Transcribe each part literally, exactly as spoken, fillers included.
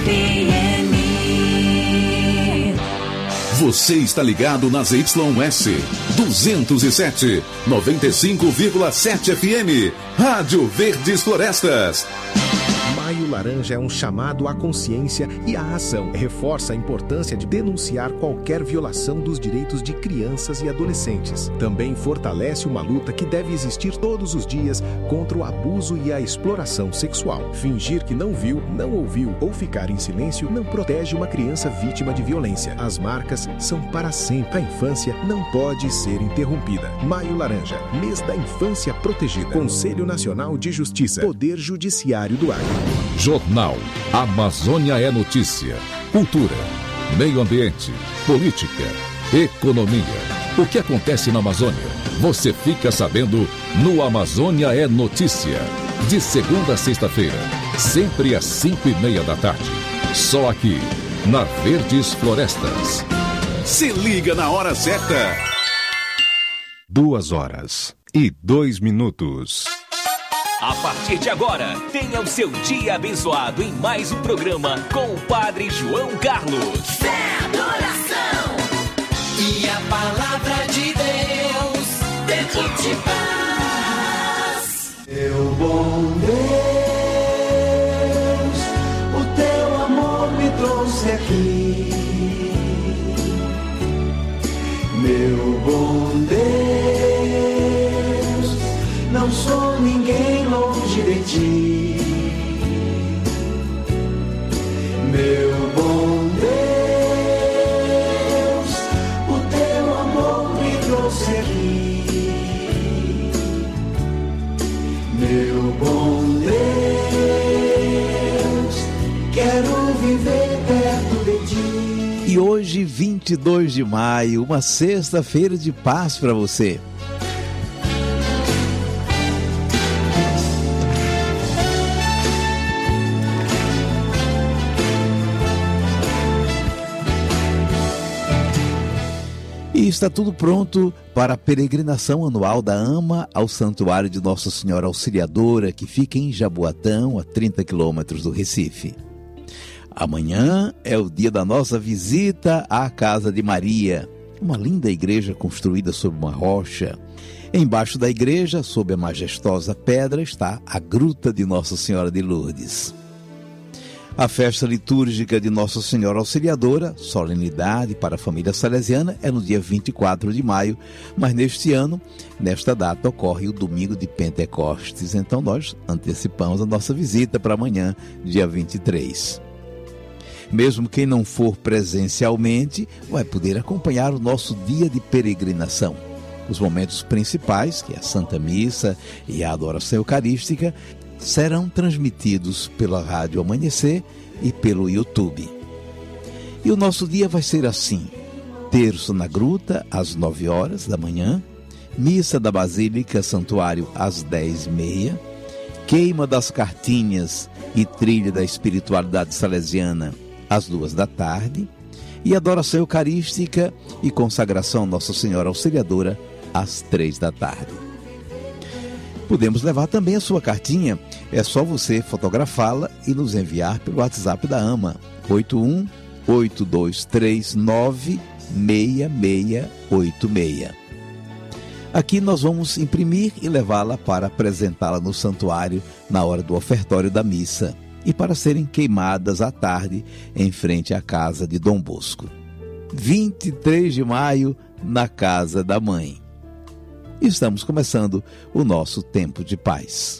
F M. Você está ligado nas Y S duzentos e sete, noventa e cinco vírgula sete F M, Rádio Verdes Florestas. Maio Laranja é um chamado à consciência e à ação. Reforça a importância de denunciar qualquer violação dos direitos de crianças e adolescentes. Também fortalece uma luta que deve existir todos os dias contra o abuso e a exploração sexual. Fingir que não viu, não ouviu ou ficar em silêncio não protege uma criança vítima de violência. As marcas são para sempre. A infância não pode ser interrompida. Maio Laranja, mês da infância protegida. Conselho Nacional de Justiça. Poder Judiciário do Acre. Jornal Amazônia é Notícia. Cultura, meio ambiente, política, economia. O que acontece na Amazônia? Você fica sabendo no Amazônia é Notícia. De segunda a sexta-feira, sempre às cinco e meia da tarde. Só aqui, na Verdes Florestas. Se liga na hora certa. Duas horas e dois minutos. A partir de agora, tenha o seu dia abençoado em mais um programa com o Padre João Carlos. Fé, adoração e a palavra de Deus, tempo de paz. Meu bom Deus, o teu amor me trouxe aqui. Meu bom Deus, não sou ninguém longe de ti. Meu bom Deus, o teu amor me trouxe aqui. Meu bom Deus, quero viver perto de ti. E hoje, vinte e dois de maio, uma sexta-feira de paz para você. E está tudo pronto para a peregrinação anual da AMA ao Santuário de Nossa Senhora Auxiliadora, que fica em Jaboatão, a trinta quilômetros do Recife. Amanhã é o dia da nossa visita à Casa de Maria, uma linda igreja construída sobre uma rocha. Embaixo da igreja, sob a majestosa pedra, está a Gruta de Nossa Senhora de Lourdes. A festa litúrgica de Nossa Senhora Auxiliadora, solenidade para a família salesiana, é no dia vinte e quatro de maio, mas neste ano, nesta data, ocorre o domingo de Pentecostes. Então nós antecipamos a nossa visita para amanhã, dia vinte e três. Mesmo quem não for presencialmente, vai poder acompanhar o nosso dia de peregrinação. Os momentos principais, que é a Santa Missa e a adoração eucarística, serão transmitidos pela Rádio Amanhecer e pelo YouTube. E o nosso dia vai ser assim: terço na Gruta, às nove horas da manhã, missa da Basílica Santuário às dez e meia, queima das cartinhas e trilha da espiritualidade salesiana às duas da tarde, e adoração eucarística e consagração a Nossa Senhora Auxiliadora às três da tarde. Podemos levar também a sua cartinha. É só você fotografá-la e nos enviar pelo WhatsApp da AMA, oito um oito dois três nove seis seis oito seis. Aqui nós vamos imprimir e levá-la para apresentá-la no santuário na hora do ofertório da missa e para serem queimadas à tarde em frente à casa de Dom Bosco. vinte e três de maio, na Casa da Mãe. Estamos começando o nosso tempo de paz.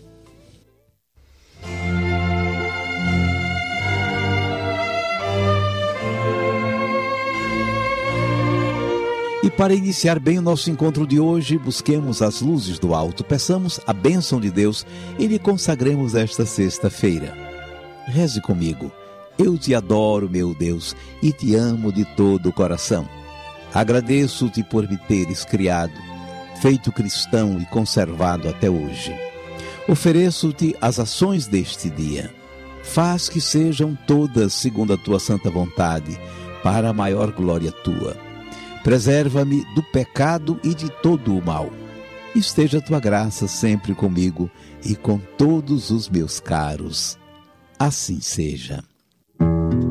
E para iniciar bem o nosso encontro de hoje, busquemos as luzes do alto, peçamos a bênção de Deus e lhe consagremos esta sexta-feira. Reze comigo. Eu te adoro, meu Deus, e te amo de todo o coração. Agradeço-te por me teres criado, feito cristão e conservado até hoje. Ofereço-te as ações deste dia. Faz que sejam todas segundo a tua santa vontade, para a maior glória tua. Preserva-me do pecado e de todo o mal. Esteja a tua graça sempre comigo e com todos os meus caros. Assim seja.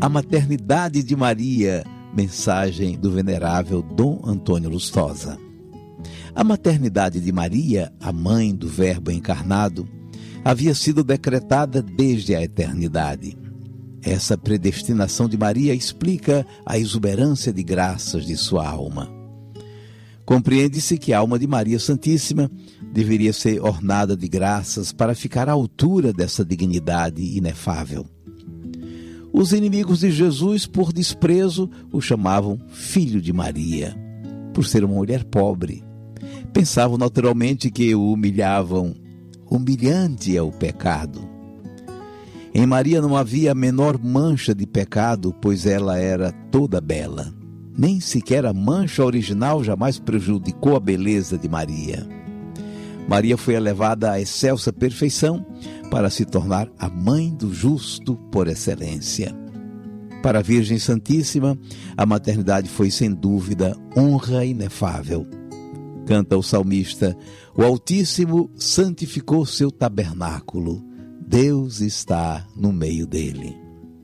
A maternidade de Maria, mensagem do venerável Dom Antônio Lustosa. A maternidade de Maria, a mãe do Verbo encarnado, havia sido decretada desde a eternidade. Essa predestinação de Maria explica a exuberância de graças de sua alma. Compreende-se que a alma de Maria Santíssima deveria ser ornada de graças para ficar à altura dessa dignidade inefável. Os inimigos de Jesus, por desprezo, o chamavam Filho de Maria, por ser uma mulher pobre. Pensavam naturalmente que o humilhavam. Humilhante é o pecado. Em Maria não havia a menor mancha de pecado, pois ela era toda bela. Nem sequer a mancha original jamais prejudicou a beleza de Maria. Maria foi elevada à excelsa perfeição para se tornar a mãe do justo por excelência. Para a Virgem Santíssima, a maternidade foi sem dúvida honra inefável. Canta o salmista: o Altíssimo santificou seu tabernáculo, Deus está no meio dele.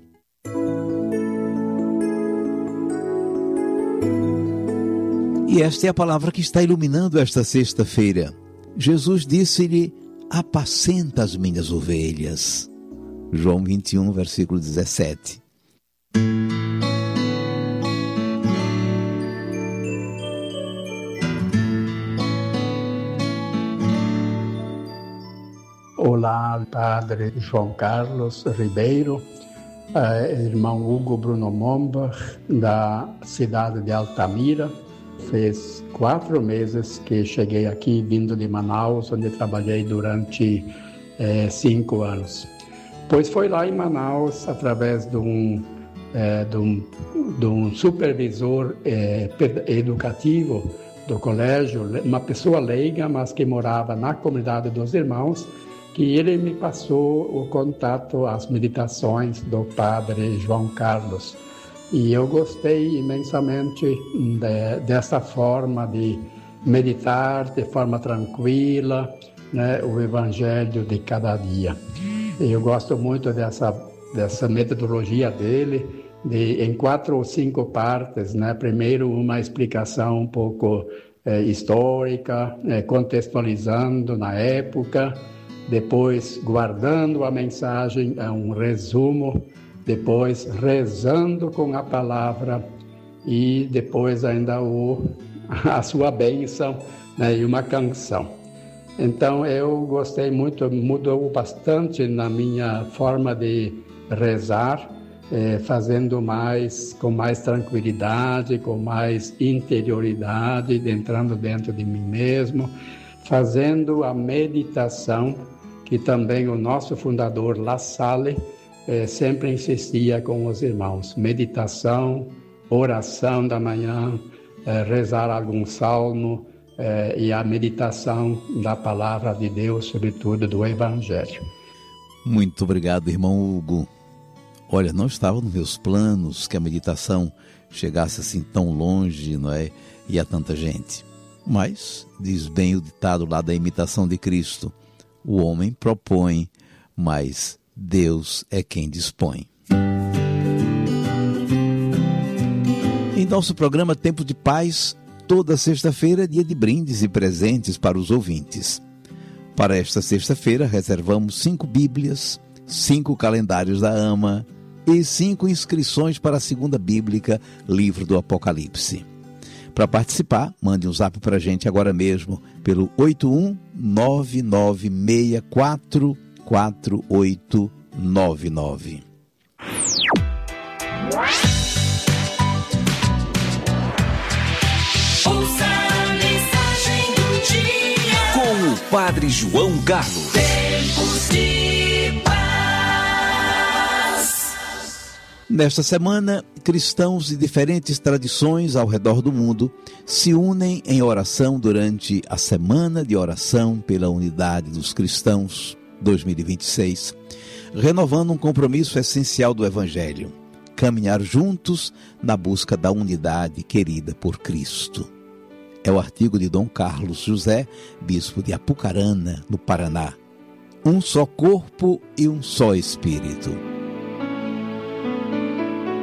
E esta é a palavra que está iluminando esta sexta-feira. Jesus disse-lhe: apacenta as minhas ovelhas. João vinte e um, versículo dezessete. Olá, Padre João Carlos Ribeiro, eh, irmão Hugo Bruno Momba, da cidade de Altamira. Fez quatro meses que cheguei aqui, vindo de Manaus, onde trabalhei durante eh, cinco anos. Pois foi lá em Manaus, através de um, eh, de um, de um supervisor eh, educativo do colégio, uma pessoa leiga, mas que morava na comunidade dos irmãos, que ele me passou o contato, as meditações do Padre João Carlos. E eu gostei imensamente de, dessa forma de meditar de forma tranquila, né, o Evangelho de cada dia. Eu gosto muito dessa, dessa metodologia dele, de, em quatro ou cinco partes, né? Primeiro, uma explicação um pouco é, histórica, é, contextualizando na época, depois guardando a mensagem, é um resumo, depois rezando com a palavra e depois ainda o, a sua bênção, né, e uma canção. Então eu gostei muito, mudou bastante na minha forma de rezar, eh, fazendo mais, com mais tranquilidade, com mais interioridade, entrando dentro de mim mesmo, fazendo a meditação, que também o nosso fundador La Salle eh, sempre insistia com os irmãos. Meditação, oração da manhã, eh, rezar algum salmo eh, e a meditação da palavra de Deus, sobretudo do Evangelho. Muito obrigado, irmão Hugo. Olha, não estava nos meus planos que a meditação chegasse assim tão longe, não é? E a tanta gente. Mas, diz bem o ditado lá da imitação de Cristo, o homem propõe, mas Deus é quem dispõe. Em nosso programa Tempo de Paz, toda sexta-feira é dia de brindes e presentes para os ouvintes. Para esta sexta-feira, reservamos cinco Bíblias, cinco calendários da AMA e cinco inscrições para a segunda bíblica, livro do Apocalipse. Para participar, mande um zap para a gente agora mesmo pelo oito um nove nove seis quatro quatro oito nove nove. Ouça a mensagem do dia Com o Padre João Carlos. Tempos de paz. Nesta semana, cristãos de diferentes tradições ao redor do mundo se unem em oração durante a Semana de Oração pela Unidade dos Cristãos dois mil e vinte e seis, renovando um compromisso essencial do Evangelho: caminhar juntos na busca da unidade querida por Cristo. É o artigo de Dom Carlos José, bispo de Apucarana, no Paraná. Um só corpo e um só espírito.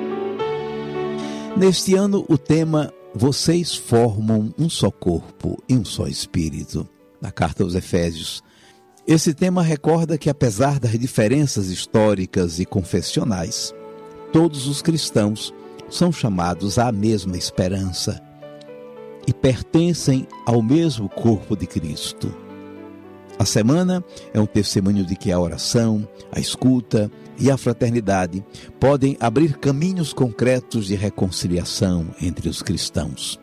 Neste ano, o tema Vocês formam um só corpo e um só espírito, na carta aos Efésios. Esse tema recorda que, apesar das diferenças históricas e confessionais, todos os cristãos são chamados à mesma esperança e pertencem ao mesmo corpo de Cristo. A semana é um testemunho de que a oração, a escuta e a fraternidade podem abrir caminhos concretos de reconciliação entre os cristãos.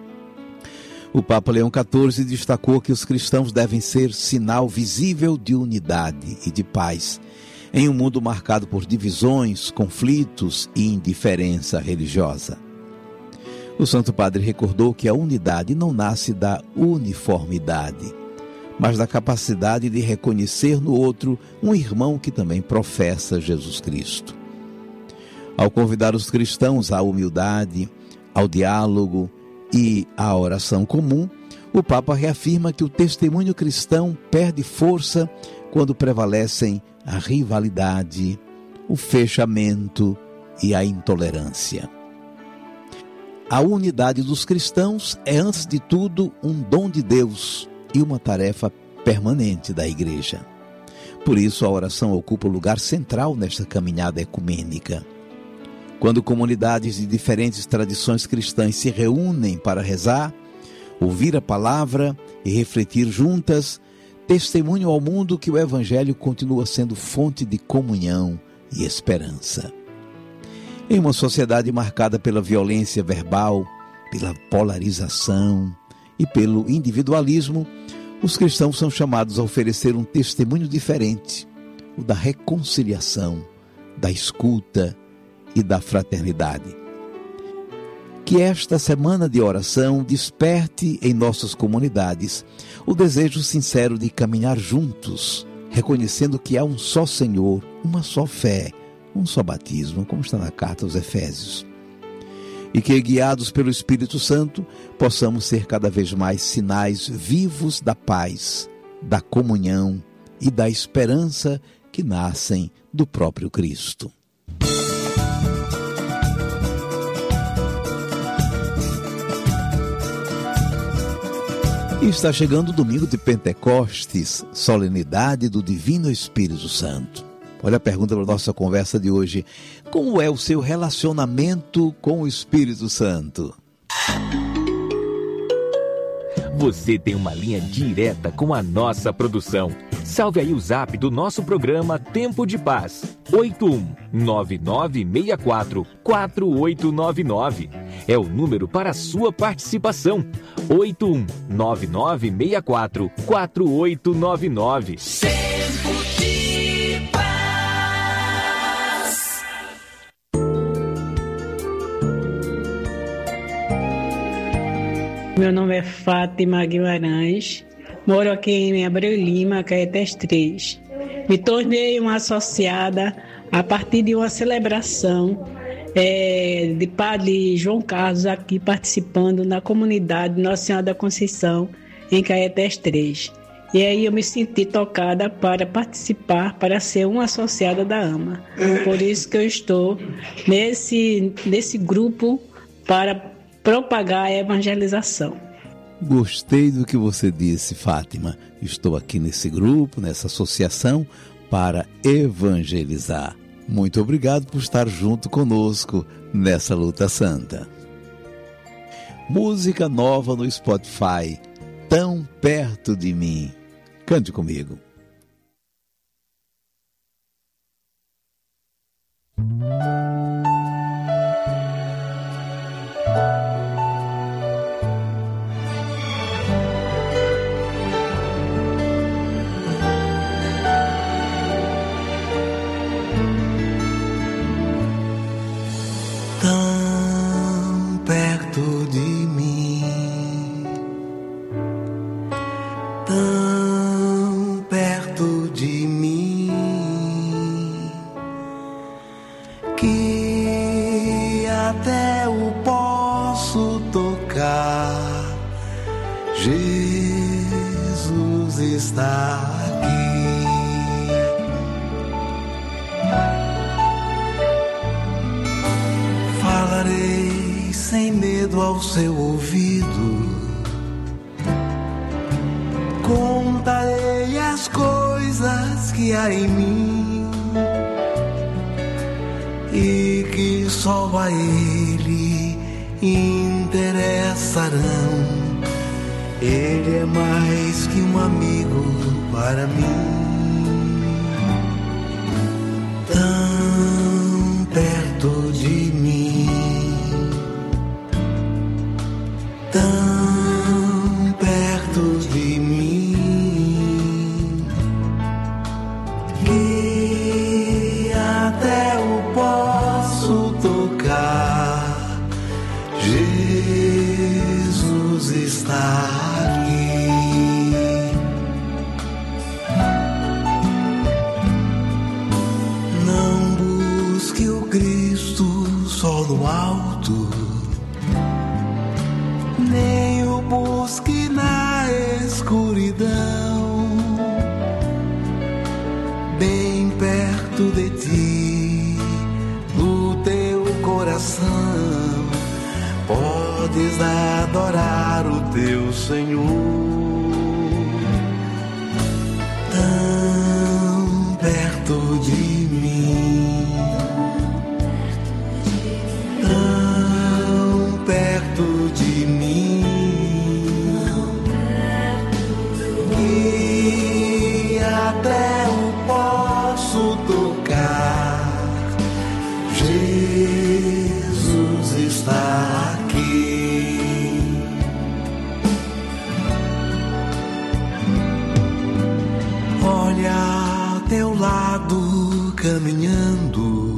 O Papa Leão quatorze destacou que os cristãos devem ser sinal visível de unidade e de paz em um mundo marcado por divisões, conflitos e indiferença religiosa. O Santo Padre recordou que a unidade não nasce da uniformidade, mas da capacidade de reconhecer no outro um irmão que também professa Jesus Cristo. Ao convidar os cristãos à humildade, ao diálogo e à oração comum, o Papa reafirma que o testemunho cristão perde força quando prevalecem a rivalidade, o fechamento e a intolerância. A unidade dos cristãos é, antes de tudo, um dom de Deus e uma tarefa permanente da Igreja. Por isso, a oração ocupa um lugar central nesta caminhada ecumênica. Quando comunidades de diferentes tradições cristãs se reúnem para rezar, ouvir a palavra e refletir juntas, testemunham ao mundo que o Evangelho continua sendo fonte de comunhão e esperança. Em uma sociedade marcada pela violência verbal, pela polarização e pelo individualismo, os cristãos são chamados a oferecer um testemunho diferente, o da reconciliação, da escuta e da fraternidade. Que esta semana de oração desperte em nossas comunidades o desejo sincero de caminhar juntos, reconhecendo que há um só Senhor, uma só fé, um só batismo, como está na carta aos Efésios. E que, guiados pelo Espírito Santo, possamos ser cada vez mais sinais vivos da paz, da comunhão e da esperança que nascem do próprio Cristo. E está chegando o domingo de Pentecostes, solenidade do Divino Espírito Santo. Olha a pergunta para a nossa conversa de hoje. Como é o seu relacionamento com o Espírito Santo? Você tem uma linha direta com a nossa produção. Salve aí o zap do nosso programa Tempo de Paz. oito um nove nove seis quatro quatro oito nove nove. É o número para a sua participação. oito um nove nove seis quatro quatro oito nove nove. Tempo de paz. Meu nome é Fátima Guimarães, moro aqui em Abreu Lima, Caetés três. Me tornei uma associada a partir de uma celebração é, de Padre João Carlos aqui participando na comunidade Nossa Senhora da Conceição, em Caetés três. E aí eu me senti tocada para participar, para ser uma associada da AMA. Por isso que eu estou nesse, nesse grupo para propagar a evangelização. Gostei do que você disse, Fátima. Estou aqui nesse grupo, nessa associação, para evangelizar. Muito obrigado por estar junto conosco nessa luta santa. Música nova no Spotify, Tão Perto de Mim. Cante comigo. Tão perto de mim, tão perto de mim, que até o posso tocar. Jesus está aqui. Falarei sem medo ao seu ouvido, contarei as coisas que há em mim e que só a Ele interessarão. Ele é mais que um amigo para mim, tão perto de mim, tão perto de mim, que até o posso tocar. Jesus está aqui. Não busque o Cristo só no alto, nem o busque na escuridão. Bem perto de ti, no teu coração, podes adorar o teu Senhor. Tão perto de mim, tão perto de mim, que até o posso tocar. Jesus está aqui. Olha ao teu lado caminhando,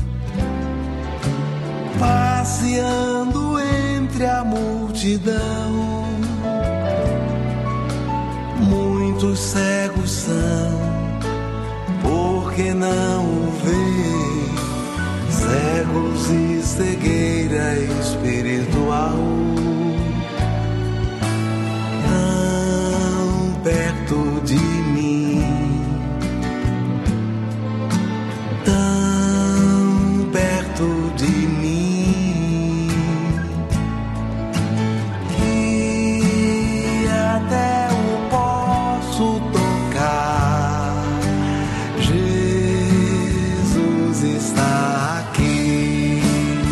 passeando entre a multidão. Muitos cegos são, porque não o vê, cegos e cegueira espiritual. Tão perto de mim, tão perto de mim, que até o posso tocar. Jesus está aqui.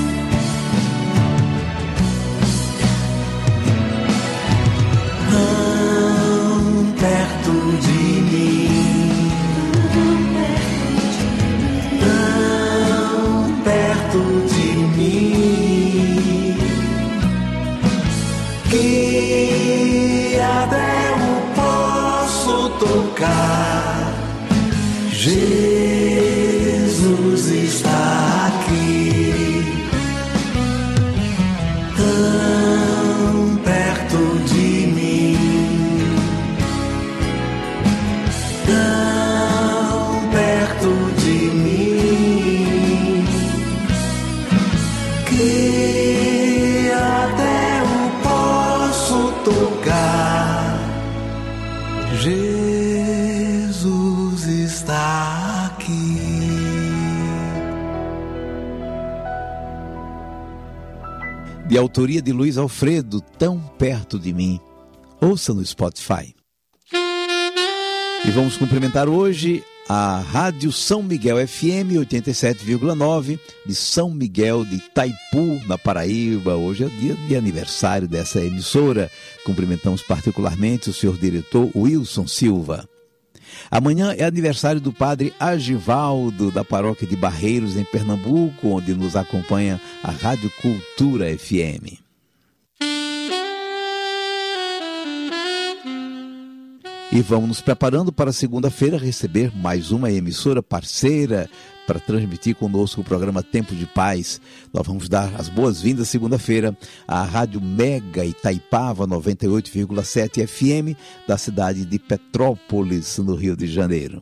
Tão perto de mim, tão perto de mim, que até o posso tocar. Jesus está aqui. Tão perto de mim, tão perto de mim, que até o posso tocar. Jesus está aqui. De autoria de Luiz Alfredo, Tão Perto de Mim. Ouça no Spotify. E vamos cumprimentar hoje a Rádio São Miguel F M oitenta e sete vírgula nove de São Miguel de Itaipu, na Paraíba. Hoje é dia de aniversário dessa emissora. Cumprimentamos particularmente o senhor diretor Wilson Silva. Amanhã é aniversário do padre Agivaldo, da paróquia de Barreiros, em Pernambuco, onde nos acompanha a Rádio Cultura F M. E vamos nos preparando para segunda-feira receber mais uma emissora parceira para transmitir conosco o programa Tempo de Paz. Nós vamos dar as boas-vindas segunda-feira à Rádio Mega Itaipava noventa e oito vírgula sete F M da cidade de Petrópolis, no Rio de Janeiro.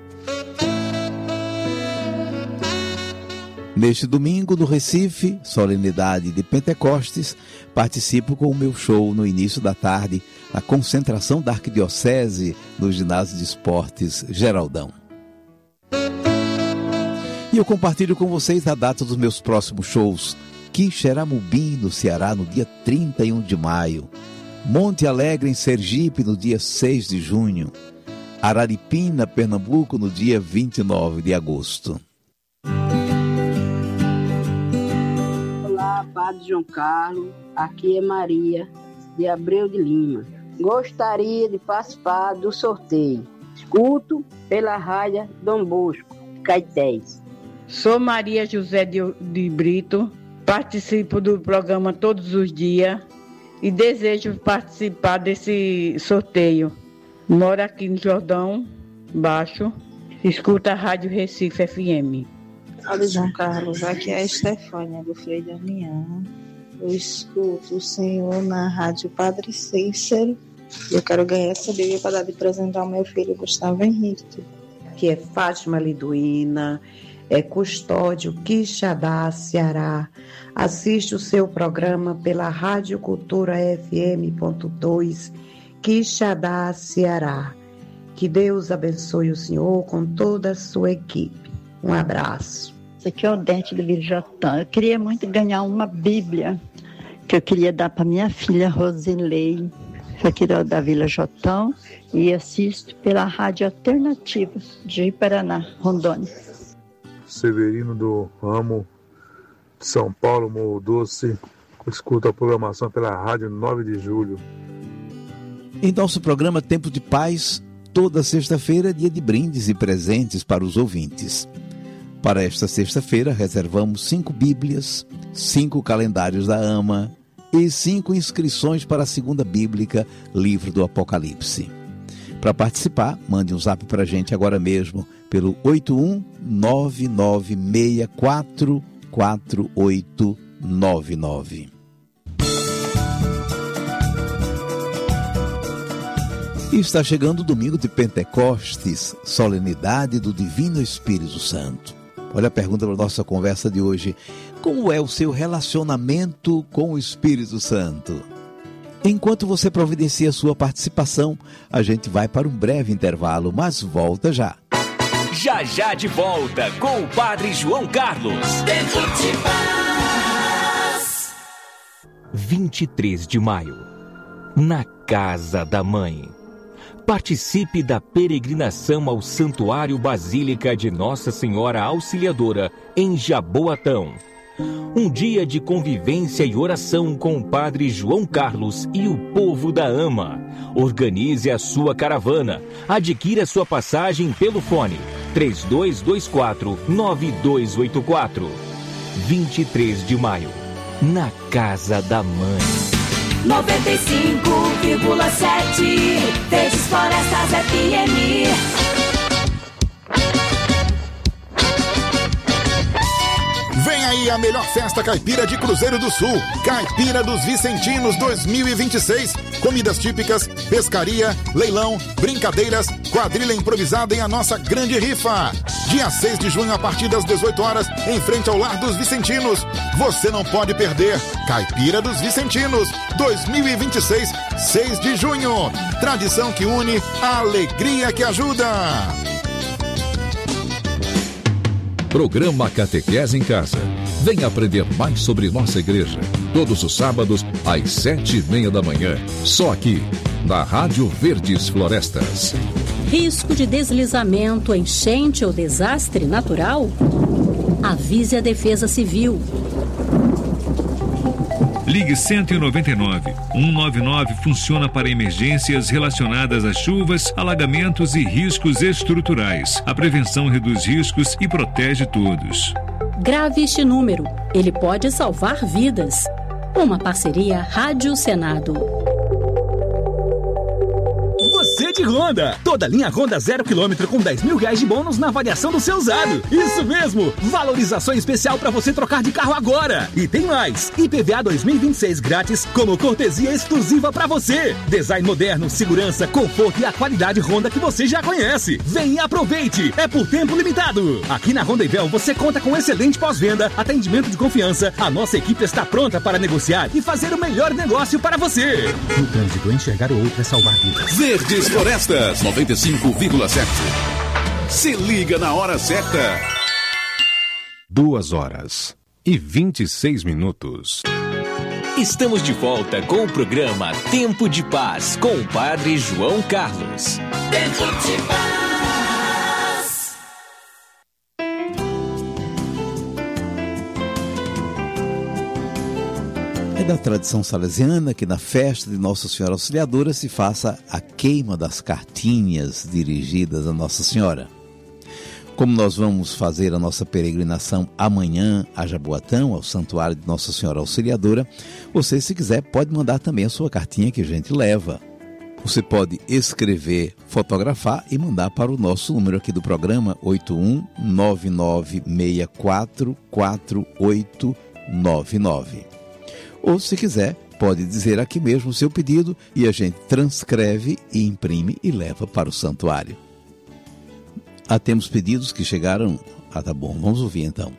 Neste domingo, no Recife, solenidade de Pentecostes, participo com o meu show no início da tarde, na concentração da Arquidiocese no Ginásio de Esportes Geraldão. E eu compartilho com vocês a data dos meus próximos shows. Quixeramobim, no Ceará, no dia trinta e um de maio. Monte Alegre, em Sergipe, no dia seis de junho. Araripina, Pernambuco, no dia vinte e nove de agosto. Olá, Padre João Carlos. Aqui é Maria, de Abreu de Lima. Gostaria de participar do sorteio. Escuto pela rádio Dom Bosco, Caetés. Sou Maria José de, de Brito, participo do programa todos os dias e desejo participar desse sorteio. Moro aqui no Jordão Baixo, escuta a Rádio Recife F M. Padre João Carlos, aqui é a Estefânia do Frei Damião. Eu escuto o Senhor na Rádio Padre Cícero. Eu quero ganhar essa Bíblia para dar de presente ao meu filho Gustavo Henrique. Aqui é Fátima Liduína, é Custódio Quixadá, Ceará. Assiste o seu programa pela Rádio Cultura F M ponto dois, Quixadá, Ceará. Que Deus abençoe o senhor com toda a sua equipe. Um abraço. Esse aqui é o Dente de Virjotã. Eu queria muito ganhar uma Bíblia que eu queria dar para minha filha Rosilei, aqui da, da Vila Jotão, e assisto pela Rádio Alternativa de Paraná, Rondônia. Severino do Ramo de São Paulo, Morro Doce. Escuta a programação pela Rádio nove de julho. Em nosso programa Tempo de Paz, toda sexta-feira é dia de brindes e presentes para os ouvintes. Para esta sexta-feira, reservamos cinco Bíblias, cinco calendários da AMA e cinco inscrições para a segunda bíblica, livro do Apocalipse. Para participar, mande um zap para a gente agora mesmo pelo oito um nove nove seis quatro quatro oito nove nove. E está chegando o domingo de Pentecostes, solenidade do Divino Espírito Santo. Olha a pergunta para a nossa conversa de hoje. Como é o seu relacionamento com o Espírito Santo? Enquanto você providencia a sua participação, a gente vai para um breve intervalo, mas volta já. Já já de volta com o Padre João Carlos. Tempo de paz. vinte e três de maio, na Casa da Mãe. Participe da peregrinação ao Santuário Basílica de Nossa Senhora Auxiliadora, em Jaboatão. Um dia de convivência e oração com o Padre João Carlos e o povo da AMA. Organize a sua caravana. Adquira sua passagem pelo fone três dois dois quatro, nove dois oito quatro. vinte e três de maio, na Casa da Mãe. noventa e cinco vírgula sete Verdes Florestas F M. Vem aí a melhor festa caipira de Cruzeiro do Sul, Caipira dos Vicentinos dois mil e vinte e seis. Comidas típicas, pescaria, leilão, brincadeiras, quadrilha improvisada em a nossa grande rifa. Dia seis de junho, a partir das dezoito horas, em frente ao Lar dos Vicentinos. Você não pode perder. Caipira dos Vicentinos dois mil e vinte e seis, seis de junho. Tradição que une, a alegria que ajuda. Programa Catequese em Casa. Venha aprender mais sobre nossa igreja. Todos os sábados, às sete e meia da manhã. Só aqui, na Rádio Verdes Florestas. Risco de deslizamento, enchente ou desastre natural? Avise a Defesa Civil. Ligue cento e noventa e nove. cento e noventa e nove funciona para emergências relacionadas a chuvas, alagamentos e riscos estruturais. A prevenção reduz riscos e protege todos. Grave este número. Ele pode salvar vidas. Uma parceria Rádio Senado. Você de Honda. Toda linha Honda zero quilômetro com dez mil reais de bônus na avaliação do seu usado. Isso mesmo. Valorização especial para você trocar de carro agora. E tem mais. I P V A dois mil e vinte e seis grátis como cortesia exclusiva para você. Design moderno, segurança, conforto e a qualidade Honda que você já conhece. Vem e aproveite. É por tempo limitado. Aqui na Honda Ivel você conta com excelente pós-venda, atendimento de confiança. A nossa equipe está pronta para negociar e fazer o melhor negócio para você. No trânsito, enxergar o outro é salvar vidas. Verdes Florestas noventa e cinco vírgula sete. Se liga na hora certa. Duas horas e vinte e seis minutos. Estamos de volta com o programa Tempo de Paz com o Padre João Carlos. Tempo de Paz. É da tradição salesiana que na festa de Nossa Senhora Auxiliadora se faça a queima das cartinhas dirigidas a Nossa Senhora. Como nós vamos fazer a nossa peregrinação amanhã a Jaboatão, ao Santuário de Nossa Senhora Auxiliadora, você, se quiser, pode mandar também a sua cartinha que a gente leva. Você pode escrever, fotografar e mandar para o nosso número aqui do programa, oito um nove nove seis quatro quatro oito nove nove. Ou, se quiser, pode dizer aqui mesmo o seu pedido e a gente transcreve e imprime e leva para o santuário. Ah, temos pedidos que chegaram. Ah, tá bom, vamos ouvir então.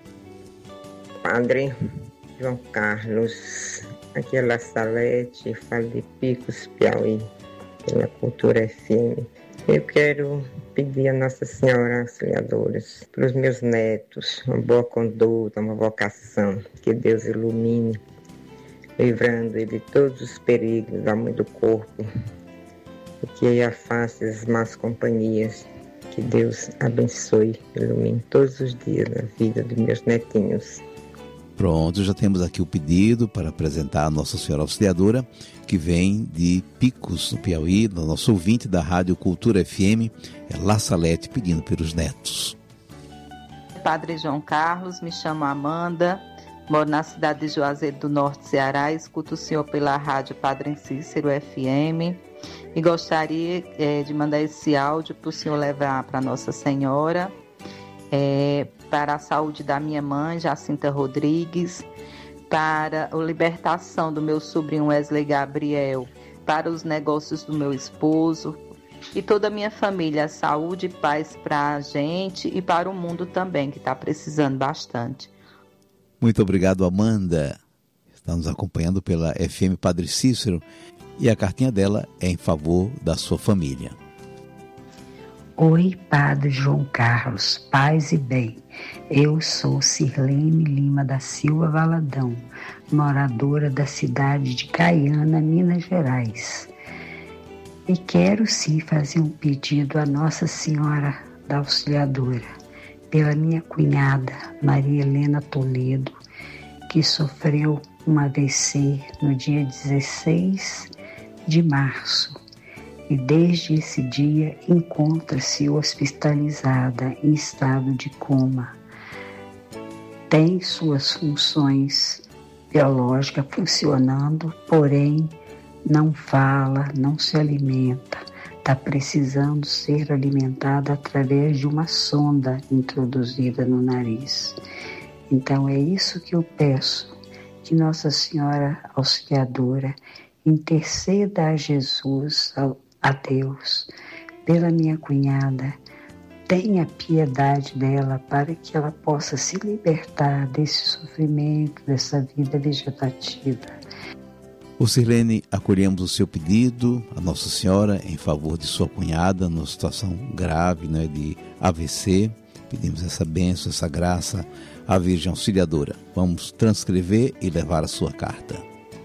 Padre João Carlos, aqui é La Salete, falo de Picos, Piauí, pela Cultura F M. Eu quero pedir a Nossa Senhora Auxiliadora para os meus netos uma boa conduta, uma vocação, que Deus ilumine, livrando ele de todos os perigos da mãe do corpo, e que afaste as más companhias. Que Deus abençoe, ilumine todos os dias da vida dos meus netinhos. Pronto, já temos aqui o pedido para apresentar a Nossa Senhora Auxiliadora, que vem de Picos, no Piauí, do nosso ouvinte da Rádio Cultura F M, é La Salete, pedindo pelos netos. Padre João Carlos, me chamo Amanda, moro na cidade de Juazeiro do Norte, Ceará, escuto o senhor pela Rádio Padre Cícero F M. E gostaria é, de mandar esse áudio para o senhor levar para Nossa Senhora, é, para a saúde da minha mãe, Jacinta Rodrigues, para a libertação do meu sobrinho Wesley Gabriel, para os negócios do meu esposo e toda a minha família, saúde e paz para a gente e para o mundo também, que está precisando bastante. Muito obrigado, Amanda. Está nos acompanhando pela F M Padre Cícero. E a cartinha dela é em favor da sua família. Oi, Padre João Carlos, paz e bem. Eu sou Sirlene Lima da Silva Valadão, moradora da cidade de Caiana, Minas Gerais. E quero sim fazer um pedido à Nossa Senhora da Auxiliadora, pela minha cunhada Maria Helena Toledo, que sofreu um A V C no dia dezesseis de março e desde esse dia encontra-se hospitalizada em estado de coma. Tem suas funções biológicas funcionando, porém não fala, não se alimenta, está precisando ser alimentada através de uma sonda introduzida no nariz. Então é isso que eu peço, que Nossa Senhora Auxiliadora interceda a Jesus, a Deus, pela minha cunhada, tenha piedade dela para que ela possa se libertar desse sofrimento, dessa vida vegetativa. O Sirlene, acolhemos o seu pedido, a Nossa Senhora, em favor de sua cunhada, numa situação grave, né, de A V C. Pedimos essa bênção, essa graça à Virgem Auxiliadora. Vamos transcrever e levar a sua carta.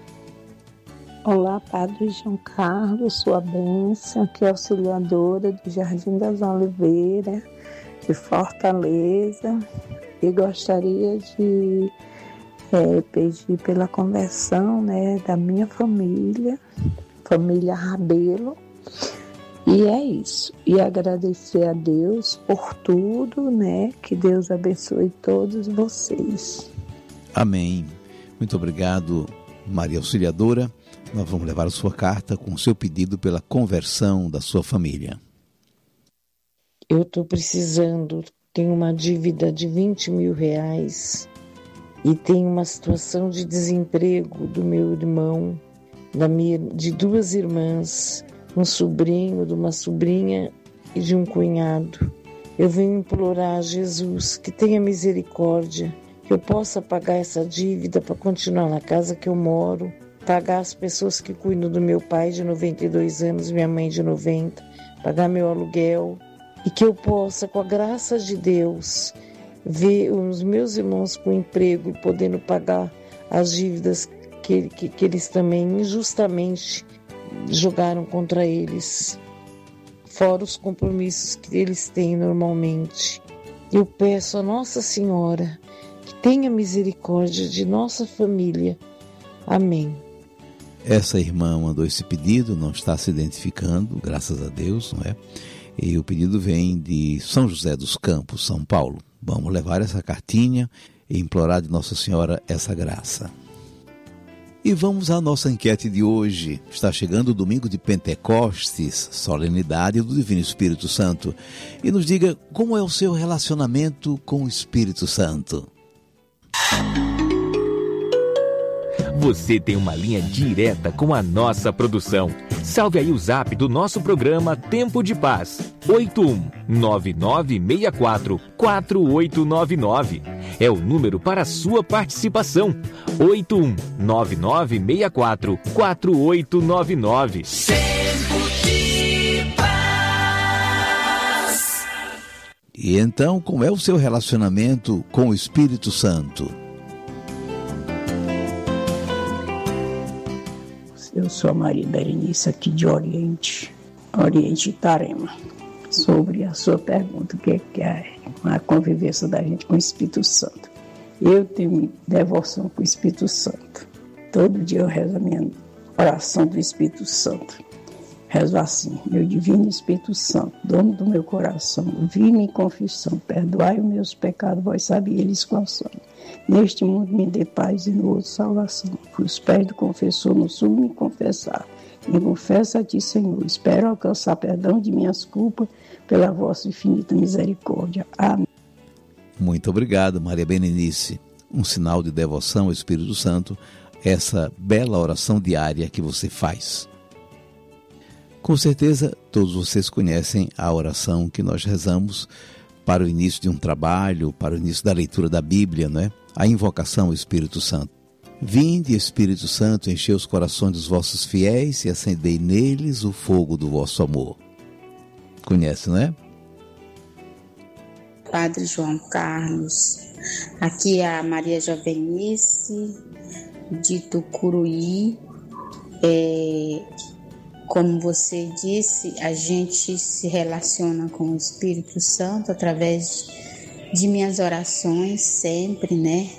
Olá, Padre João Carlos, sua bênção, que é auxiliadora do Jardim das Oliveiras, de Fortaleza, e gostaria de é, pedir pela conversão, né, da minha família, família Rabelo, e é isso, e agradecer a Deus por tudo, né, que Deus abençoe todos vocês. Amém. Muito obrigado, Maria Auxiliadora. Nós vamos levar a sua carta com o seu pedido pela conversão da sua família. Eu estou precisando, tenho uma dívida de vinte mil reais e tenho uma situação de desemprego do meu irmão, da minha, de duas irmãs, um sobrinho, de uma sobrinha e de um cunhado. Eu venho implorar a Jesus que tenha misericórdia, que eu possa pagar essa dívida para continuar na casa que eu moro, pagar as pessoas que cuidam do meu pai de noventa e dois anos, minha mãe de noventa, pagar meu aluguel, e que eu possa, com a graça de Deus, ver os meus irmãos com emprego e podendo pagar as dívidas que, que, que eles também injustamente jogaram contra eles, fora os compromissos que eles têm normalmente. Eu peço a Nossa Senhora que tenha misericórdia de nossa família. Amém. Essa irmã mandou esse pedido, não está se identificando, graças a Deus, não é? E o pedido vem de São José dos Campos, São Paulo. Vamos levar essa cartinha e implorar de Nossa Senhora essa graça. E vamos à nossa enquete de hoje. Está chegando o domingo de Pentecostes, solenidade do Divino Espírito Santo. E nos diga como é o seu relacionamento com o Espírito Santo. Você tem uma linha direta com a nossa produção. Salve aí o zap do nosso programa Tempo de Paz. oito um nove nove seis quatro quatro oito nove nove. É o número para a sua participação. oito um nove nove seis quatro quatro oito nove nove. Tempo de Paz. E então, como é o seu relacionamento com o Espírito Santo? Eu sou a Maria Berenice, aqui de Oriente, Oriente Itarema. Sobre a sua pergunta, o que é a convivência da gente com o Espírito Santo. Eu tenho devoção com o Espírito Santo. Todo dia eu rezo a minha oração do Espírito Santo. Rezo assim: meu divino Espírito Santo, dono do meu coração, ouvi-me em confissão, perdoai os meus pecados, vós sabeis eles quais são. Neste mundo me dê paz e no outro salvação. Por os pés do confessor no sul me confessar. Me confesso a ti, Senhor. Espero alcançar perdão de minhas culpas pela vossa infinita misericórdia. Amém. Muito obrigado, Maria Berenice. Um sinal de devoção ao Espírito Santo, essa bela oração diária que você faz. Com certeza, todos vocês conhecem a oração que nós rezamos para o início de um trabalho, para o início da leitura da Bíblia, não é? A invocação ao Espírito Santo. Vinde, Espírito Santo, enchei os corações dos vossos fiéis e acendei neles o fogo do vosso amor. Conhece, não é? Padre João Carlos, aqui é a Maria Jovenice, de Tucuruí. É, como você disse, a gente se relaciona com o Espírito Santo através de minhas orações sempre, né?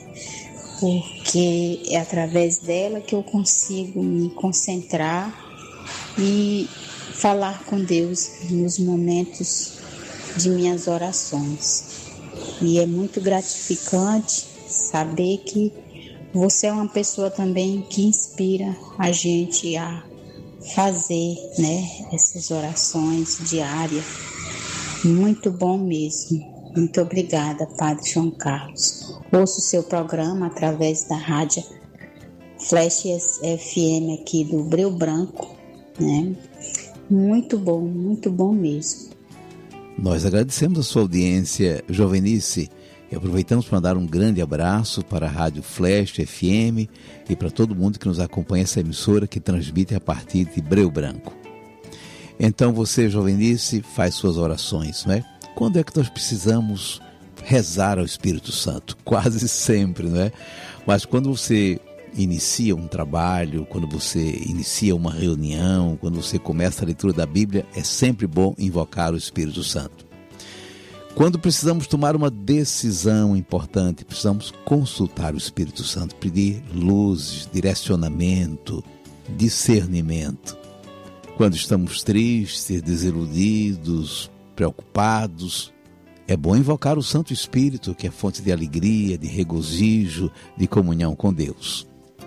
Porque é através dela que eu consigo me concentrar e falar com Deus nos momentos de minhas orações. E é muito gratificante saber que você é uma pessoa também que inspira a gente a fazer, né, essas orações diárias. Muito bom mesmo. Muito obrigada, Padre João Carlos. Ouço o seu programa através da rádio Flash F M aqui do Breu Branco, né? Muito bom, muito bom mesmo. Nós agradecemos a sua audiência, Jovenice, e aproveitamos para mandar um grande abraço para a rádio Flash F M e para todo mundo que nos acompanha essa emissora que transmite a partir de Breu Branco. Então você, Jovenice, faz suas orações, não é? Quando é que nós precisamos rezar ao Espírito Santo? Quase sempre, não é? Mas quando você inicia um trabalho, quando você inicia uma reunião, quando você começa a leitura da Bíblia, é sempre bom invocar o Espírito Santo. Quando precisamos tomar uma decisão importante, precisamos consultar o Espírito Santo, pedir luzes, direcionamento, discernimento. Quando estamos tristes, desiludidos, preocupados, é bom invocar o Santo Espírito, que é fonte de alegria, de regozijo, de comunhão com Deus.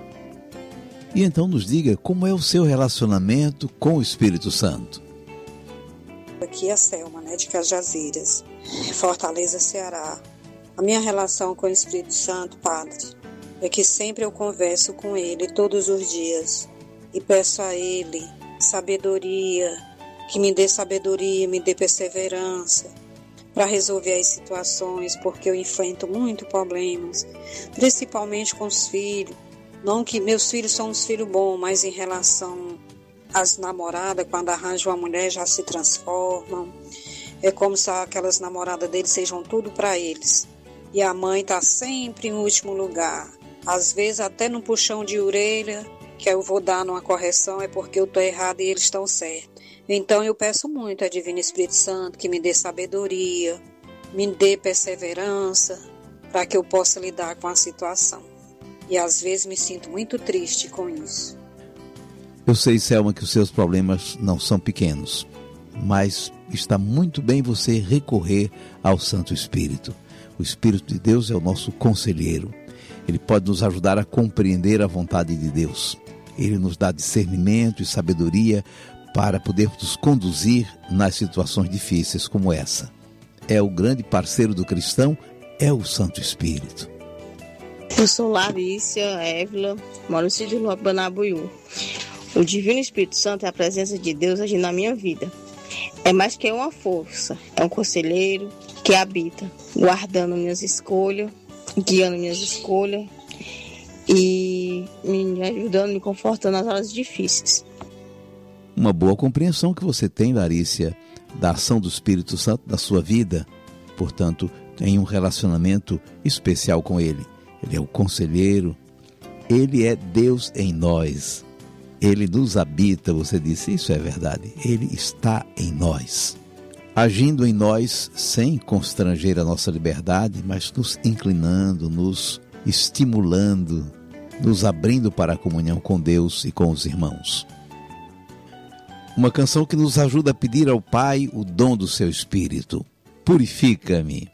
E então nos diga como é o seu relacionamento com o Espírito Santo. Aqui é a Selma, né, de Cajazeiras, Fortaleza, Ceará. A minha relação com o Espírito Santo, Padre, é que sempre eu converso com Ele todos os dias e peço a Ele sabedoria, que me dê sabedoria, me dê perseverança para resolver as situações, porque eu enfrento muitos problemas, principalmente com os filhos. Não que meus filhos são uns filhos bons, mas em relação às namoradas, quando arranjam uma mulher já se transformam. É como se aquelas namoradas deles sejam tudo para eles. e a mãe está sempre em último lugar. Às vezes até no puxão de orelha, que eu vou dar numa correção, é porque eu estou errado e eles estão certos. Então eu peço muito a Divino Espírito Santo que me dê sabedoria, me dê perseverança, para que eu possa lidar com a situação. E às vezes me sinto muito triste com isso. Eu sei, Selma, que os seus problemas não são pequenos, mas está muito bem você recorrer ao Santo Espírito. O Espírito de Deus é o nosso conselheiro. Ele pode nos ajudar a compreender a vontade de Deus. Ele nos dá discernimento e sabedoria para podermos conduzir nas situações difíceis como essa. É o grande parceiro do cristão, é o Santo Espírito. Eu sou Larícia Évila, moro no sítio do Banabuiú. O Divino Espírito Santo é a presença de Deus agindo na minha vida. É mais que uma força, é um conselheiro que habita, guardando minhas escolhas, guiando minhas escolhas e me ajudando, me confortando nas horas difíceis. Uma boa compreensão que você tem, Larícia, da ação do Espírito Santo na sua vida. Portanto, tem um relacionamento especial com Ele. Ele é o conselheiro, Ele é Deus em nós. Ele nos habita, você disse, isso é verdade. Ele está em nós, agindo em nós sem constranger a nossa liberdade, mas nos inclinando, nos estimulando, nos abrindo para a comunhão com Deus e com os irmãos. Uma canção que nos ajuda a pedir ao Pai o dom do seu Espírito. Purifica-me.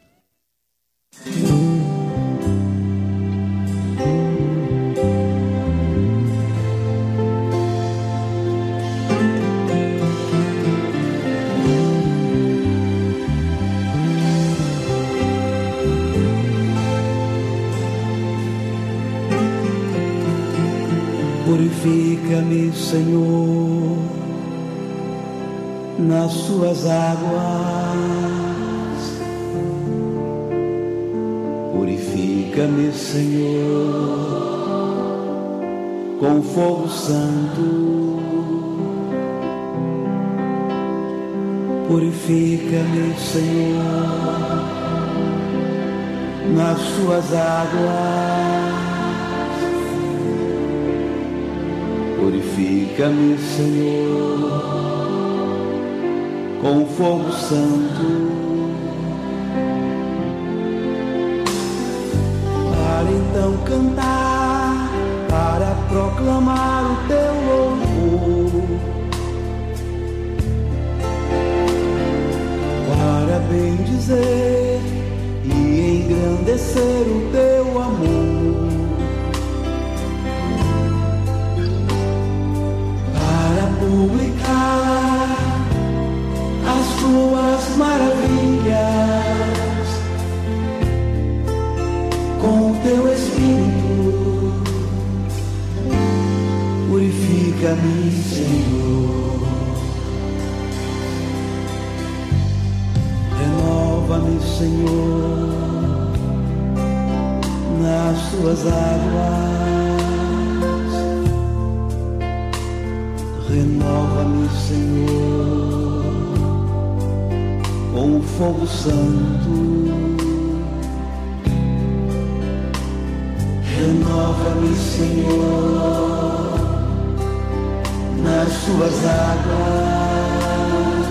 Purifica-me, Senhor, nas suas águas. Purifica-me, Senhor, com fogo santo. Purifica-me, Senhor, nas suas águas. Purifica-me, Senhor, com fogo santo. Para então cantar, para proclamar o teu louvor, para bendizer e engrandecer o teu amor. Publicar as tuas maravilhas com o teu Espírito. Purifica-me, Senhor. Renova-me, Senhor, nas tuas águas. Renova-me, Senhor, com o fogo santo. Renova-me, Senhor, nas tuas águas.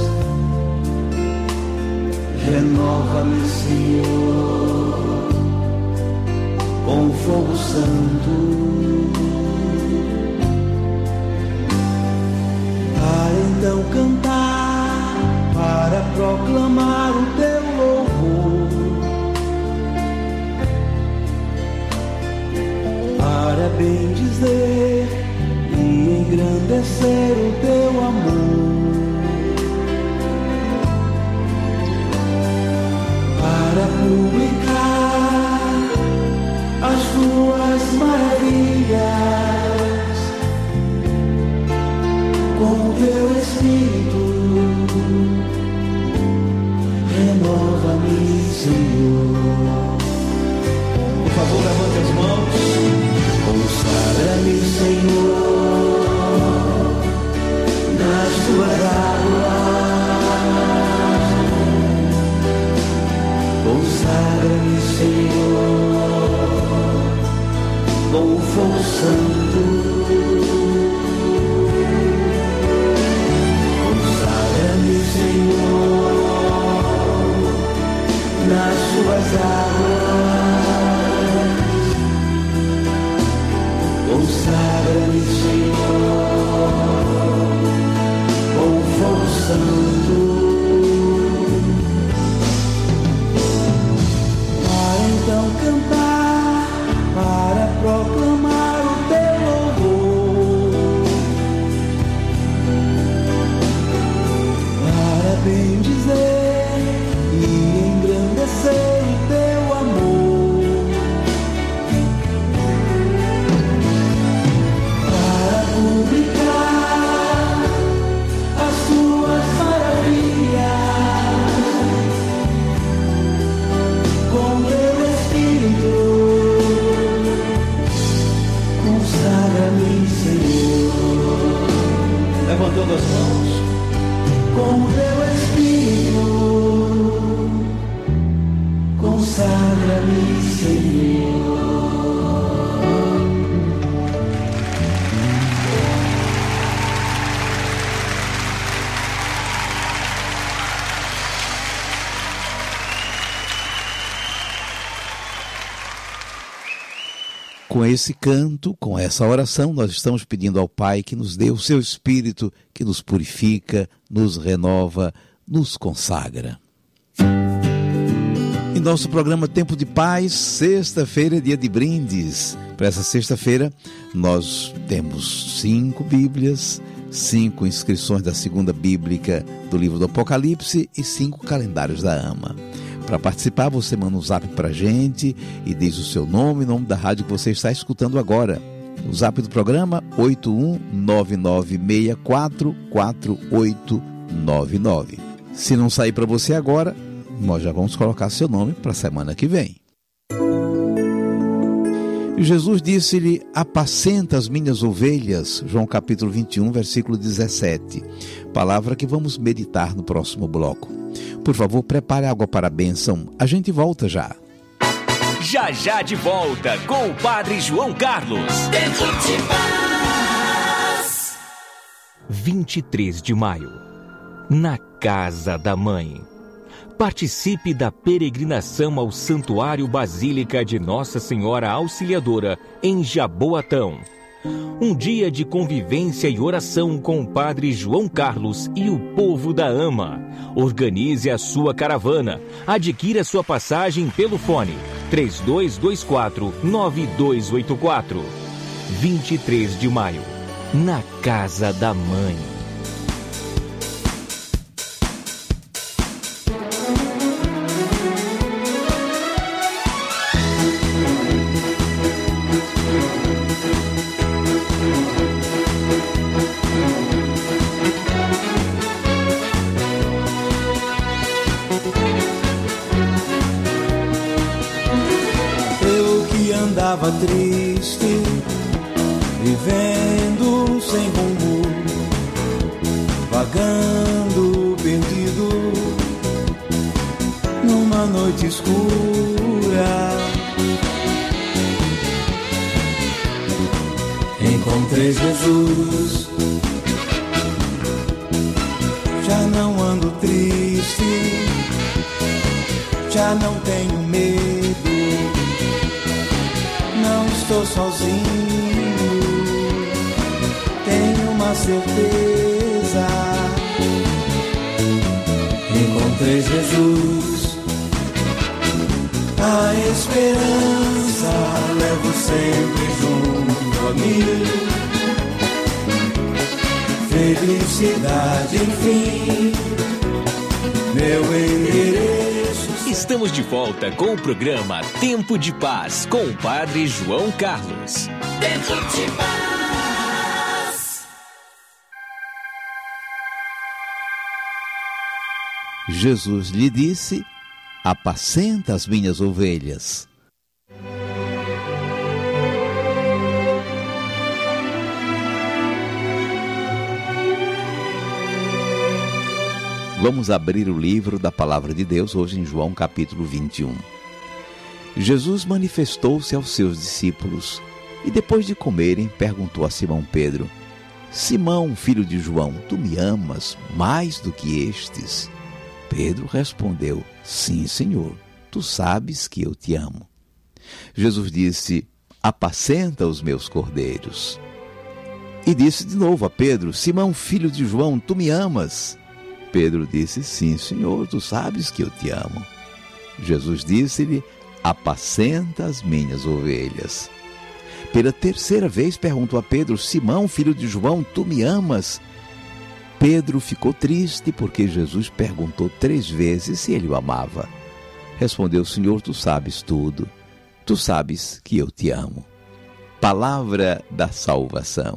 Renova-me, Senhor, com o fogo santo. Então cantar, para proclamar o teu louvor, para bendizer e engrandecer o teu amor, para publicar as tuas maravilhas com o teu Espírito. Renova-me, Senhor. Por favor, levante as mãos. Consagra-me, Senhor, nas tuas com fogo santo. Consagra-me, Senhor, nas suas águas. Consagra-me, Senhor, com fogo santo. Para então cantar, para proclamar o teu louvor, para bendizer e engrandecer o teu amor, para publicar as tuas maravilhas com teu Espírito. Consagra-me, Senhor, levantando as mãos, com teu Espírito. Consagra-me, Senhor. Com esse canto, com essa oração, nós estamos pedindo ao Pai que nos dê o seu Espírito, que nos purifica, nos renova, nos consagra. Em nosso programa Tempo de Paz, sexta-feira é dia de brindes. Para essa sexta-feira, nós temos cinco Bíblias, cinco inscrições da segunda bíblica do livro do Apocalipse e cinco calendários da AMA. Para participar, você manda um zap para a gente e diz o seu nome, o nome da rádio que você está escutando agora. O zap do programa oito um nove nove seis quatro quatro oito nove nove. Se não sair para você agora, nós já vamos colocar seu nome para a semana que vem. E Jesus disse-lhe: apacenta as minhas ovelhas, João capítulo vinte e um, versículo dezessete. Palavra que vamos meditar no próximo bloco. Por favor, prepare água para a bênção. A gente volta já. Já já de volta com o Padre João Carlos. Tempo de paz. vinte e três de maio, na Casa da Mãe. Participe da peregrinação ao Santuário Basílica de Nossa Senhora Auxiliadora, em Jaboatão. Um dia de convivência e oração com o Padre João Carlos e o povo da AMA. Organize a sua caravana. Adquira sua passagem pelo fone três dois dois quatro nove dois oito quatro. vinte e três de maio, na Casa da Mãe. Andava triste, vivendo sem rumo, vagando perdido numa noite escura. Encontrei Jesus, já não ando triste, já não tenho medo. Não estou sozinho, tenho uma certeza. Encontrei Jesus, a esperança levo sempre junto a mim. Felicidade, enfim, meu endereço. Estamos de volta com o programa Tempo de Paz, com o Padre João Carlos. Tempo de paz. Jesus lhe disse: apacenta as minhas ovelhas. Vamos abrir o livro da Palavra de Deus hoje em João capítulo vinte e um. Jesus manifestou-se aos seus discípulos E depois de comerem, perguntou a Simão Pedro: Simão, filho de João, tu me amas mais do que estes? Pedro respondeu: Sim, Senhor, tu sabes que eu te amo. Jesus disse: Apacenta os meus cordeiros. E disse de novo a Pedro: Simão, filho de João, tu me amas? Pedro disse: Sim, Senhor, tu sabes que eu te amo. Jesus disse-lhe: Apacenta as minhas ovelhas. Pela terceira vez perguntou a Pedro: Simão, filho de João, tu me amas? Pedro ficou triste porque Jesus perguntou três vezes se ele o amava. Respondeu: Senhor, tu sabes tudo. Tu sabes que eu te amo. Palavra da salvação.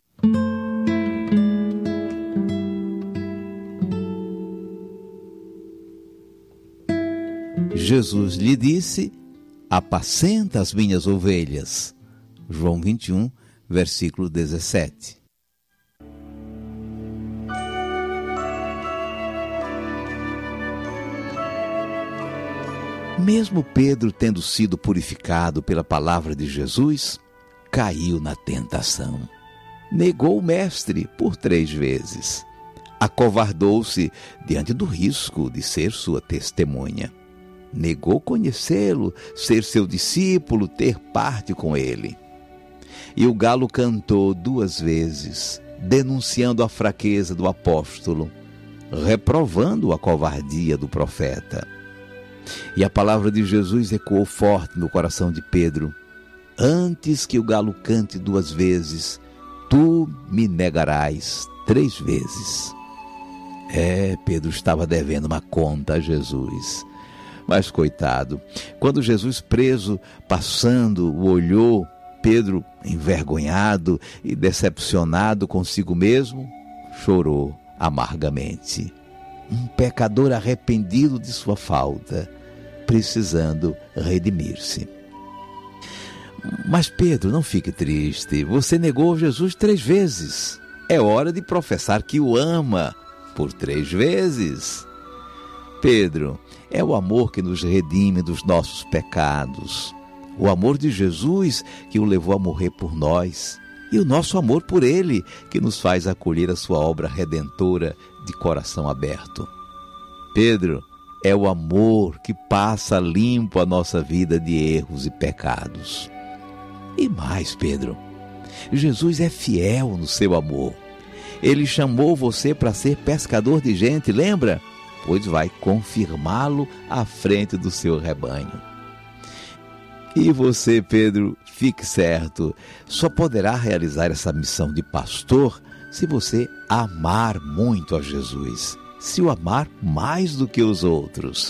Jesus lhe disse: Apacenta as minhas ovelhas. João vinte e um, versículo dezessete. Mesmo Pedro tendo sido purificado pela palavra de Jesus, caiu na tentação. Negou o mestre por três vezes. Acovardou-se diante do risco de ser sua testemunha. Negou conhecê-lo, ser seu discípulo, ter parte com ele. E o galo cantou duas vezes, denunciando a fraqueza do apóstolo, reprovando a covardia do profeta. E a palavra de Jesus ecoou forte no coração de Pedro: Antes que o galo cante duas vezes, tu me negarás três vezes. É, Pedro estava devendo uma conta a Jesus. Mas, coitado, quando Jesus preso, passando, o olhou, Pedro, envergonhado e decepcionado consigo mesmo, chorou amargamente. Um pecador arrependido de sua falta, precisando redimir-se. Mas Pedro, não fique triste. Você negou Jesus três vezes. É hora de professar que o ama por três vezes. Pedro, é o amor que nos redime dos nossos pecados. O amor de Jesus que o levou a morrer por nós. E o nosso amor por Ele que nos faz acolher a sua obra redentora de coração aberto. Pedro, é o amor que passa limpo a nossa vida de erros e pecados. E mais, Pedro, Jesus é fiel no seu amor. Ele chamou você para ser pescador de gente, lembra? Pois vai confirmá-lo à frente do seu rebanho. E você, Pedro, fique certo, só poderá realizar essa missão de pastor se você amar muito a Jesus, se o amar mais do que os outros.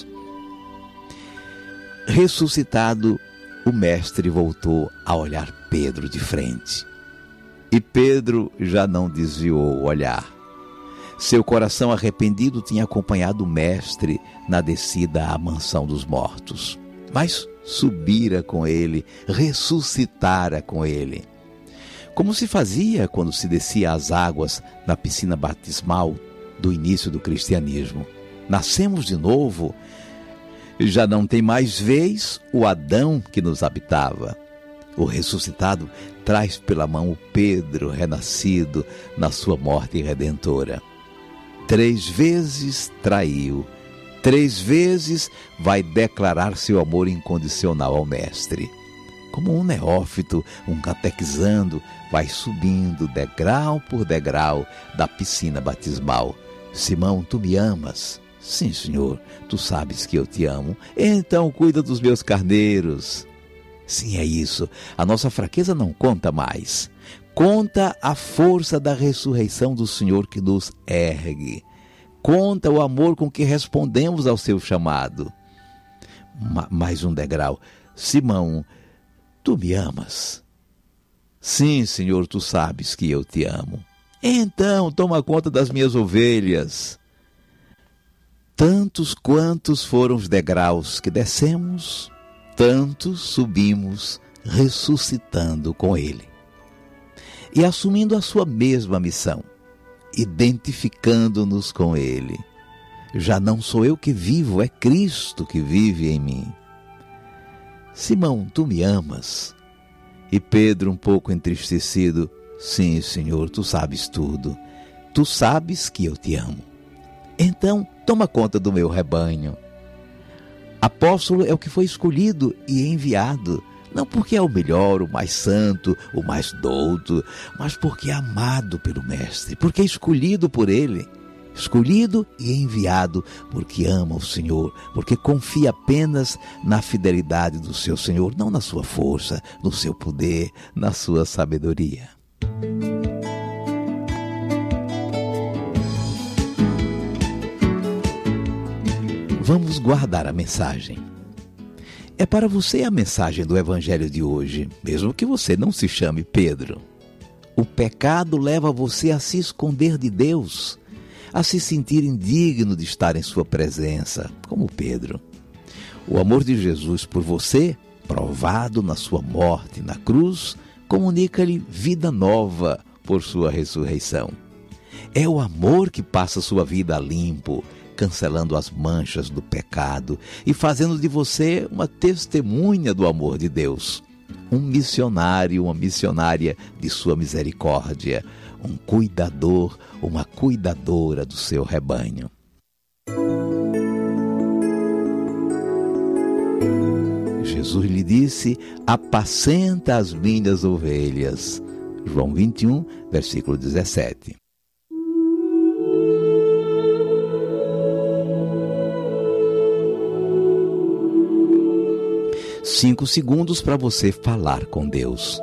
Ressuscitado, o mestre voltou a olhar Pedro de frente. E Pedro já não desviou o olhar. Seu coração arrependido tinha acompanhado o mestre na descida à mansão dos mortos. Mas subira com ele, ressuscitara com ele. Como se fazia quando se descia às águas na piscina batismal do início do cristianismo. Nascemos de novo. Já não tem mais vez o Adão que nos habitava. O ressuscitado traz pela mão o Pedro renascido na sua morte redentora. Três vezes traiu, três vezes vai declarar seu amor incondicional ao mestre. Como um neófito, um catequizando, vai subindo degrau por degrau da piscina batismal. Simão, tu me amas? Sim, Senhor, tu sabes que eu te amo. Então cuida dos meus carneiros. Sim, é isso. A nossa fraqueza não conta mais. Conta a força da ressurreição do Senhor que nos ergue. Conta o amor com que respondemos ao seu chamado. Ma- mais um degrau. Simão, tu me amas? Sim, Senhor, tu sabes que eu te amo. Então, toma conta das minhas ovelhas. Tantos quantos foram os degraus que descemos, tantos subimos, ressuscitando com Ele. E assumindo a sua mesma missão, identificando-nos com Ele. Já não sou eu que vivo, é Cristo que vive em mim. Simão, tu me amas? E Pedro, um pouco entristecido: sim, Senhor, tu sabes tudo. Tu sabes que eu te amo. Então, toma conta do meu rebanho. Apóstolo é o que foi escolhido e enviado, não porque é o melhor, o mais santo, o mais douto, mas porque é amado pelo Mestre, porque é escolhido por Ele. Escolhido e enviado porque ama o Senhor, porque confia apenas na fidelidade do seu Senhor, não na sua força, no seu poder, na sua sabedoria. Vamos guardar a mensagem. É para você a mensagem do Evangelho de hoje, mesmo que você não se chame Pedro. O pecado leva você a se esconder de Deus, a se sentir indigno de estar em sua presença, como Pedro. O amor de Jesus por você, provado na sua morte na cruz, comunica-lhe vida nova por sua ressurreição. É o amor que passa sua vida a limpo, cancelando as manchas do pecado e fazendo de você uma testemunha do amor de Deus. Um missionário, uma missionária de sua misericórdia, um cuidador, uma cuidadora do seu rebanho. Jesus lhe disse: apacenta as minhas ovelhas. João vinte e um, versículo dezessete. Cinco segundos para você falar com Deus.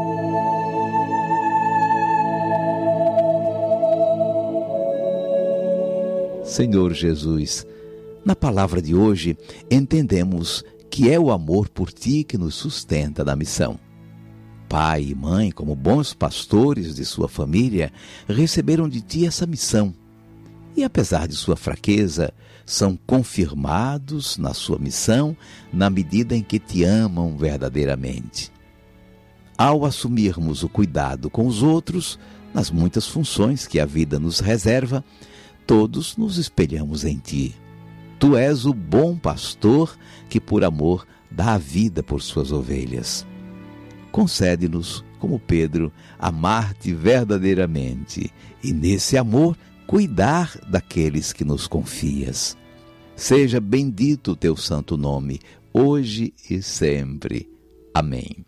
Senhor Jesus, na palavra de hoje, entendemos que é o amor por Ti que nos sustenta na missão. Pai e mãe, como bons pastores de sua família, receberam de Ti essa missão. E apesar de sua fraqueza, são confirmados na sua missão na medida em que Te amam verdadeiramente. Ao assumirmos o cuidado com os outros, nas muitas funções que a vida nos reserva, todos nos espelhamos em Ti. Tu és o bom pastor que, por amor, dá a vida por suas ovelhas. Concede-nos, como Pedro, amar-te verdadeiramente e, nesse amor, cuidar daqueles que nos confias. Seja bendito o teu santo nome, hoje e sempre. Amém.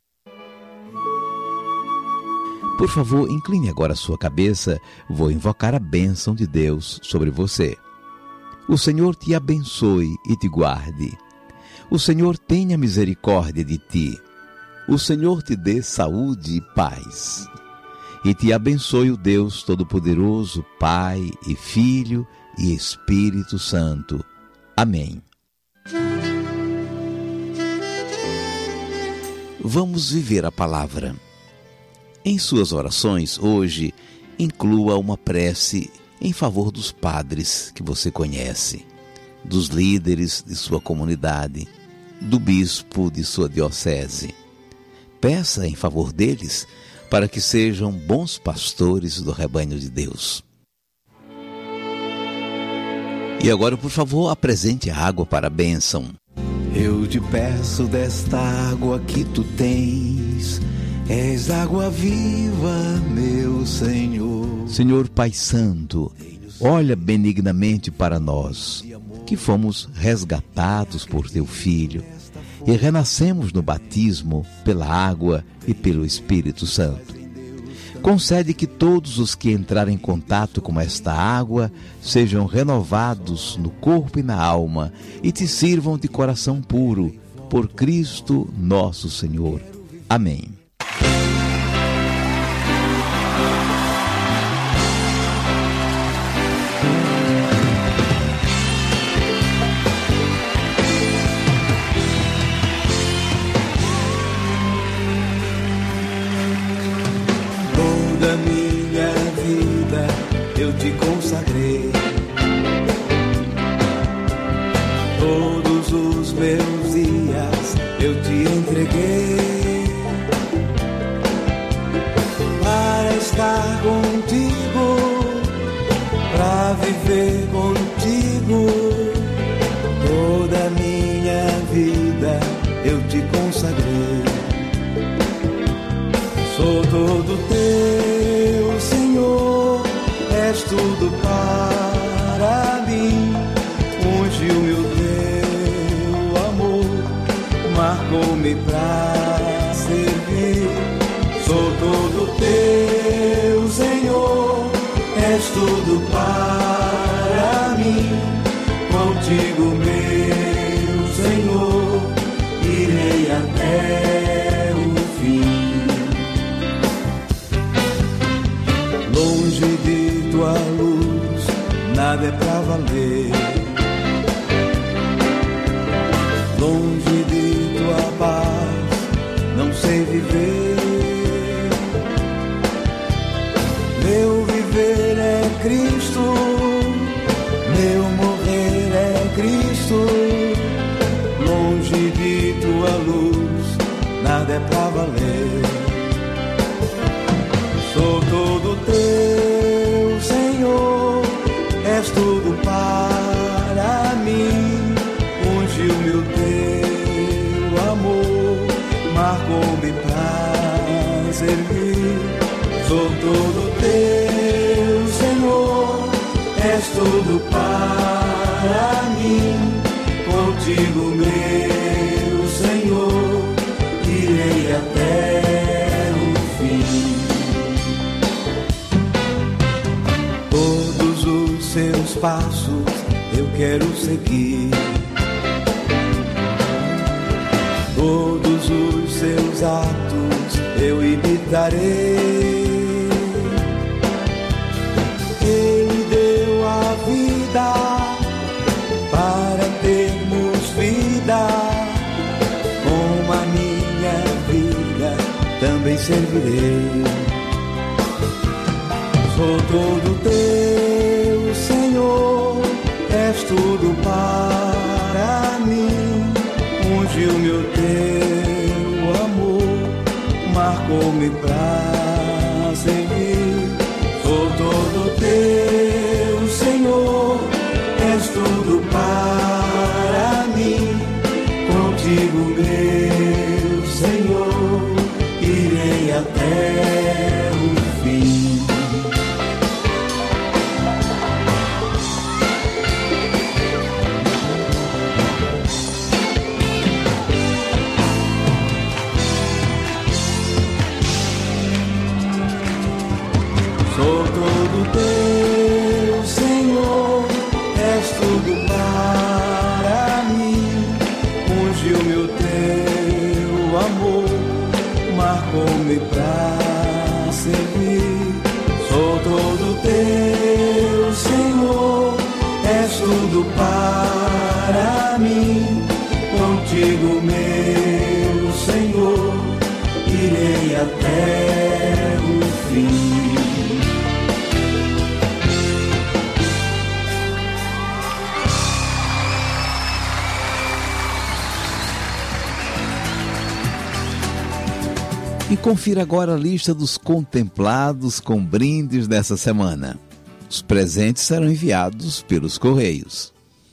Por favor, incline agora a sua cabeça. Vou invocar a bênção de Deus sobre você. O Senhor te abençoe e te guarde. O Senhor tenha misericórdia de ti. O Senhor te dê saúde e paz. E te abençoe o Deus Todo-Poderoso, Pai e Filho e Espírito Santo. Amém. Vamos viver a palavra. Em suas orações, hoje, inclua uma prece em favor dos padres que você conhece, dos líderes de sua comunidade, do bispo de sua diocese. Peça em favor deles para que sejam bons pastores do rebanho de Deus. E agora, por favor, apresente a água para a bênção. Eu te peço desta água que tu tens, és água viva, meu Senhor. Senhor Pai Santo, olha benignamente para nós, que fomos resgatados por teu Filho e renascemos no batismo pela água e pelo Espírito Santo. Concede que todos os que entrarem em contato com esta água sejam renovados no corpo e na alma e te sirvam de coração puro, por Cristo nosso Senhor. Amém. Toda minha vida eu te consagrei, todos os meus dias eu te entreguei, para estar contigo, para viver contigo. Toda minha vida eu te consagrei. todo teu, Senhor, és tudo para mim. Unge o meu teu amor, marcou-me pra servir. Sou todo teu, Senhor, és tudo para mim. Contigo, meu Senhor, irei até o fim. Longe de tua luz, nada é pra valer. Longe de tua paz, não sei viver. Meu viver é Cristo, meu morrer é Cristo. Longe de tua luz, nada é pra valer. Sou todo teu, Senhor, és tudo para mim. Unge o meu teu amor, marcou-me pra servir. Sou todo teu, Senhor, és tudo para mim. Contigo, meu Senhor, irei até o fim. Todos os seus passos eu quero seguir. Todos os seus atos eu imitarei. Ele deu a vida para termos vida. Com a minha vida também servirei. Sou todo teu, Senhor, és tudo para mim. Unge o meu teu amor, marcou-me pra servir. Sou todo teu, Senhor, és tudo para mim. Contigo, meu Senhor, irei até o fim. Sou todo teu, Senhor, és tudo para mim. Unge o meu teu amor, marcou-me pra servir. Sou todo teu, Senhor, és tudo para mim. Contigo, meu Senhor, irei até o fim. E confira agora a lista dos contemplados com brindes dessa semana. Os presentes serão enviados pelos Correios.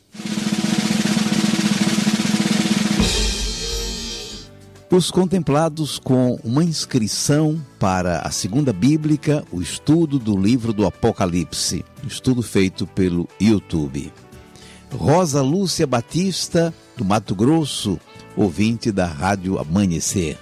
Os contemplados com uma inscrição para a segunda bíblica, o estudo do livro do Apocalipse, estudo feito pelo YouTube. Rosa Lúcia Batista, do Mato Grosso, ouvinte da Rádio Amanhecer.